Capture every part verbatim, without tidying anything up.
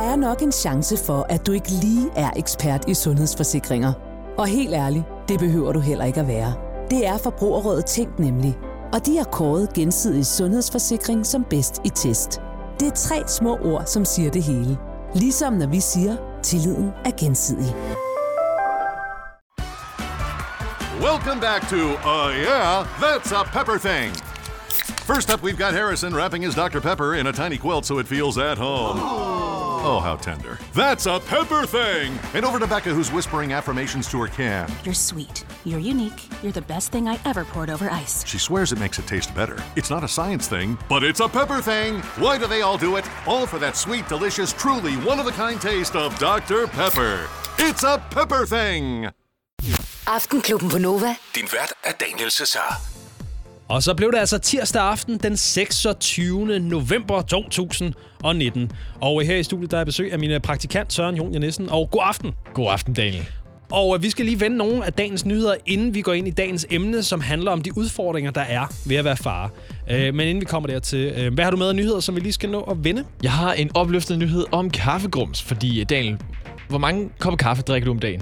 er nok en chance for, at du ikke lige er ekspert i sundhedsforsikringer. Og helt ærligt, det behøver du heller ikke at være. Det er Forbrugerrådet Tænk nemlig. Og de har kåret Gensidig Sundhedsforsikring som bedst i test. Det er tre små ord, som siger det hele. Ligesom når vi siger, tilliden er gensidig. Welcome back to Uh Yeah, That's a Pepper Thing. First up, we've got Harrison wrapping his Doctor Pepper in a tiny quilt so it feels at home. Oh, how tender. That's a Pepper Thing! And over to Becca, who's whispering affirmations to her can. You're sweet. You're unique. You're the best thing I ever poured over ice. She swears it makes it taste better. It's not a science thing, but it's a Pepper Thing! Why do they all do it? All for that sweet, delicious, truly one-of-a-kind taste of Doctor Pepper. It's a Pepper Thing! Aftenklubben på Nova. Din vært er Daniel Cesar. Og så blev det altså tirsdag aften den seksogtyvende november to tusind nitten. Og her i studiet der er besøg af min praktikant Søren Jon Nissen. Og god aften. God aften, Daniel. Og vi skal lige vende nogle af dagens nyheder, inden vi går ind i dagens emne, som handler om de udfordringer, der er ved at være far. Men inden vi kommer dertil, hvad har du med af nyheder, som vi lige skal nå at vende? Jeg har en opløftende nyhed om kaffegrums, fordi Daniel, hvor mange kopper kaffe drikker du om dagen?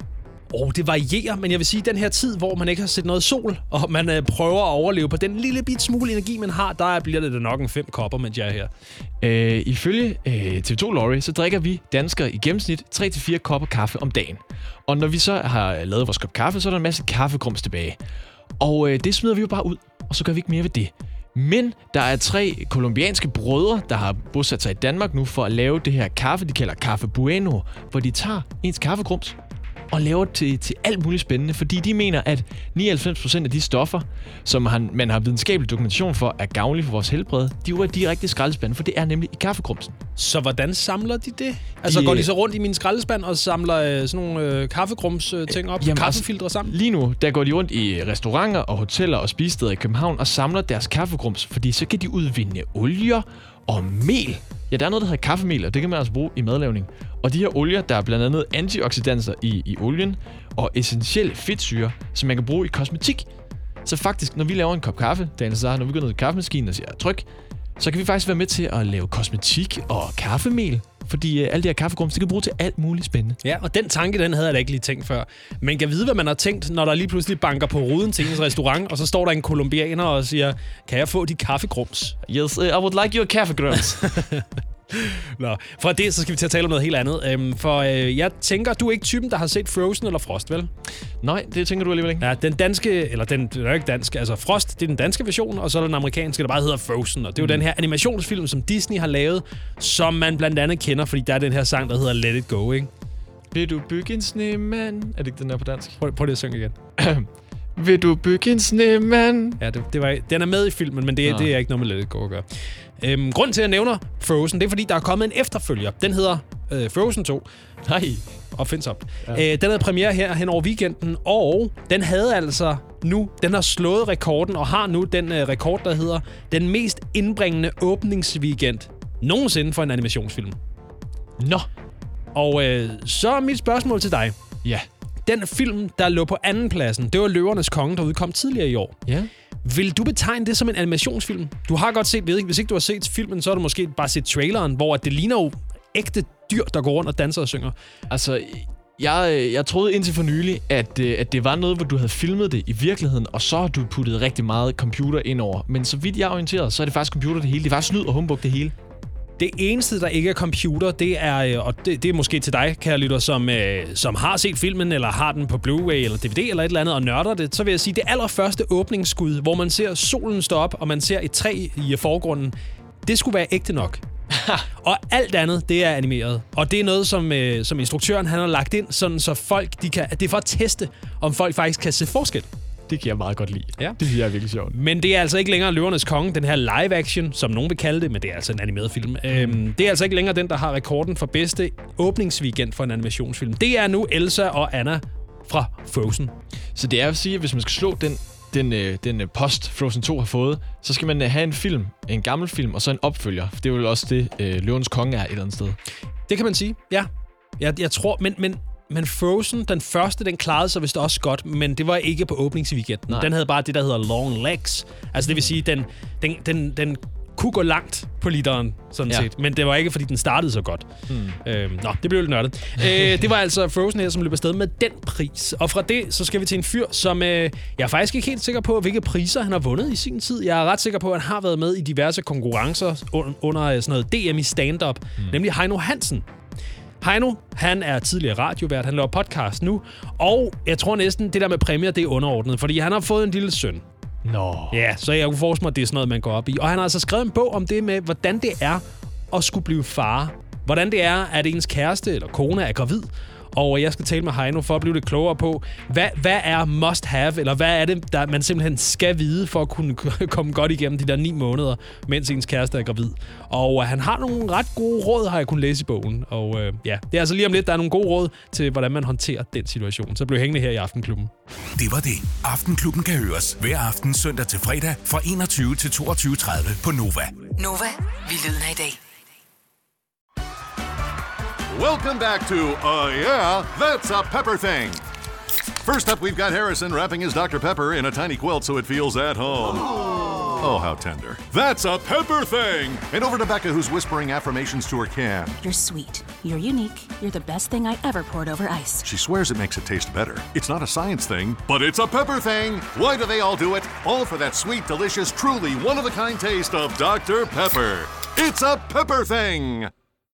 Åh, oh, det varierer, men jeg vil sige, at den her tid, hvor man ikke har set noget sol, og man øh, prøver at overleve på den lille bit smule energi, man har, der bliver det da nok en fem kopper, mens jeg er her. Øh, ifølge øh, T V to Lorry, så drikker vi danskere i gennemsnit tre til fire kopper kaffe om dagen. Og når vi så har lavet vores kop kaffe, så er der en masse kaffegrums tilbage. Og øh, det smider vi jo bare ud, og så gør vi ikke mere ved det. Men der er tre kolumbianske brødre, der har bosat sig i Danmark nu for at lave det her kaffe, de kalder Kaffe Bueno, hvor de tager ens kaffegrums og laver det til, til alt muligt spændende, fordi de mener, at nioghalvfems procent af de stoffer, som han, man har videnskabelig dokumentation for, er gavnlige for vores helbred, de er jo direkte skraldespande, for det er nemlig i kaffegrumsen. Så hvordan samler de det? Altså de, går de så rundt i min skraldespand og samler øh, sådan nogle øh, kaffegrums øh, ting op? Jamen, kaffefiltre sammen? Lige nu, der går de rundt i restauranter og hoteller og spisesteder i København og samler deres kaffegrums, fordi så kan de udvinde olier og mel. Ja, der er noget, der hedder kaffemel, og det kan man altså bruge i madlavning. Og de her olier, der er blandt andet antioxidanser i, i olien, og essentielle fedtsyre, som man kan bruge i kosmetik. Så faktisk, når vi laver en kop kaffe, Daniel Cesar, når vi går ned i kaffemaskinen og siger tryk, så kan vi faktisk være med til at lave kosmetik og kaffemel. Fordi øh, alle de her kaffegrums, det kan bruge til alt muligt spændende. Ja, og den tanke, den havde jeg da ikke lige tænkt før. Men kan vide, hvad man har tænkt, når der lige pludselig banker på ruden til ens restaurant, og så står der en kolumbianer og siger, kan jeg få de kaffegrums? Yes, uh, I would like your kaffegrums. Nå, fra det, så skal vi til at tale om noget helt andet. Øhm, for øh, jeg tænker, du er ikke typen, der har set Frozen eller Frost, vel? Nej, det tænker du alligevel ikke. Ja, den danske, eller den, den er jo ikke dansk, altså Frost, det er den danske version, og så er der den amerikanske, der bare hedder Frozen. Og det er jo mm. den her animationsfilm, som Disney har lavet, som man blandt andet kender, fordi der er den her sang, der hedder Let It Go, ikke? Vil du bygge en snemand? Er det ikke den der på dansk? Prøv, prøv lige at synge igen. Vil du bygge en snemand? Ja, det, det var, den er med i filmen, men det, det er ikke noget med Let It Go at gøre. Øhm, grunden til, at jeg nævner Frozen, det er, fordi der er kommet en efterfølger. Den hedder øh, Frozen to. Nej. Og findes op. Ja. Øh, den havde premiere her hen over weekenden, og den havde altså nu, den har slået rekorden, og har nu den øh, rekord, der hedder den mest indbringende åbningsweekend nogensinde for en animationsfilm. Nå. Og øh, så er mit spørgsmål til dig. Ja. Den film, der lå på anden pladsen, det var Løvernes Konge, der udkom tidligere i år. Ja. Vil du betegne det som en animationsfilm? Du har godt set, ved ikke, hvis ikke du har set filmen, så har du måske bare set traileren, hvor det ligner jo ægte dyr, der går rundt og danser og synger. Altså, jeg, jeg troede indtil for nylig, at, at det var noget, hvor du havde filmet det i virkeligheden, og så har du puttet rigtig meget computer ind over. Men så vidt jeg er orienteret, så er det faktisk computer det hele. Det er faktisk snyd og humbug det hele. Det eneste, der ikke er computer, det er, og det, det er måske til dig, kære lytter, som, øh, som har set filmen, eller har den på Blu-ray eller D V D eller et eller andet, og nørder det, så vil jeg sige, det allerførste åbningsskud, hvor man ser solen stå op, og man ser et træ i forgrunden, det skulle være ægte nok. Og alt andet, det er animeret. Og det er noget, som, øh, som instruktøren han har lagt ind, sådan så folk, de kan, det er for at teste, om folk faktisk kan se forskel. Det kan jeg meget godt lide. Ja. Det synes jeg er virkelig sjovt. Men det er altså ikke længere Løvernes Konge, den her live action, som nogen vil kalde det, men det er altså en animeret film. Mm. Øhm, det er altså ikke længere den, der har rekorden for bedste åbningsweekend for en animationsfilm. Det er nu Elsa og Anna fra Frozen. Så det er at sige, at hvis man skal slå den, den, den, den post Frozen to har fået, så skal man have en film, en gammel film, og så en opfølger. Det er jo også det, øh, Løvernes Konge er et eller andet sted. Det kan man sige, ja. Jeg, jeg tror, men... men Men Frozen, den første, den klarede sig vist også godt, men det var ikke på åbningsweekenden. Den havde bare det, der hedder long legs. Altså det vil sige, den, den, den, den kunne gå langt på literen, sådan Ja. set. Men det var ikke, fordi den startede så godt. Hmm. Øh, nå, det blev lidt nørdet. øh, det var altså Frozen her, som løb afsted med den pris. Og fra det, så skal vi til en fyr, som øh, jeg er faktisk ikke helt sikker på, hvilke priser han har vundet i sin tid. Jeg er ret sikker på, at han har været med i diverse konkurrencer under, under sådan noget D M i stand-up, hmm. nemlig Heino Hansen. Heino, han er tidligere radiovært, han laver podcast nu, og jeg tror næsten, det der med præmier, det er underordnet, fordi han har fået en lille søn. Nå. Ja, så jeg kunne forestille mig, at det er sådan noget, man går op i. Og han har altså skrevet en bog om det med, hvordan det er at skulle blive far. Hvordan det er, at ens kæreste eller kone er gravid. Og jeg skal tale med Heino for at blive lidt klogere på, hvad, hvad er must have, eller hvad er det, der man simpelthen skal vide for at kunne komme godt igennem de der ni måneder, mens ens kæreste er gravid. Og han har nogle ret gode råd, har jeg kunnet læse i bogen. Og øh, ja, det er altså lige om lidt, der er nogle gode råd til, hvordan man håndterer den situation. Så bliv hængende her i Aftenklubben. Det var det. Aftenklubben kan høres hver aften søndag til fredag fra enogtyve til toogtyve tredive på Nova. Nova, vi lyden af i dag. Welcome back to Uh Yeah, That's a Pepper Thing. First up, we've got Harrison wrapping his Doctor Pepper in a tiny quilt so it feels at home. Oh, how tender. That's a Pepper Thing! And over to Becca, who's whispering affirmations to her can. You're sweet. You're unique. You're the best thing I ever poured over ice. She swears it makes it taste better. It's not a science thing, but it's a pepper thing. Why do they all do it? All for that sweet, delicious, truly one-of-a-kind taste of Doctor Pepper. It's a Pepper Thing!